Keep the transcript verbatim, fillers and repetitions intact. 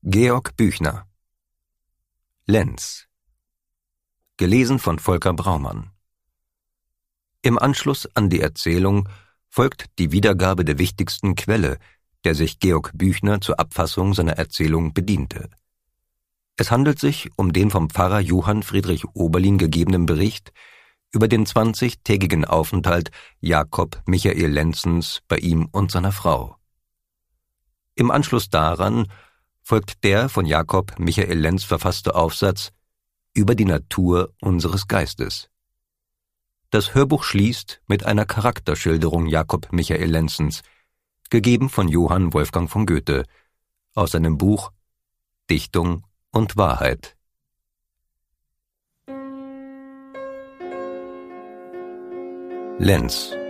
Georg Büchner. Lenz. Gelesen von Volker Braumann. Im Anschluss an die Erzählung folgt die Wiedergabe der wichtigsten Quelle, der sich Georg Büchner zur Abfassung seiner Erzählung bediente. Es handelt sich um den vom Pfarrer Johann Friedrich Oberlin gegebenen Bericht über den zwanzigtägigen Aufenthalt Jakob Michael Lenzens bei ihm und seiner Frau. Im Anschluss daran folgt der von Jakob Michael Lenz verfasste Aufsatz über die Natur unseres Geistes. Das Hörbuch schließt mit einer Charakterschilderung Jakob Michael Lenzens, gegeben von Johann Wolfgang von Goethe, aus seinem Buch Dichtung und Wahrheit. Lenz.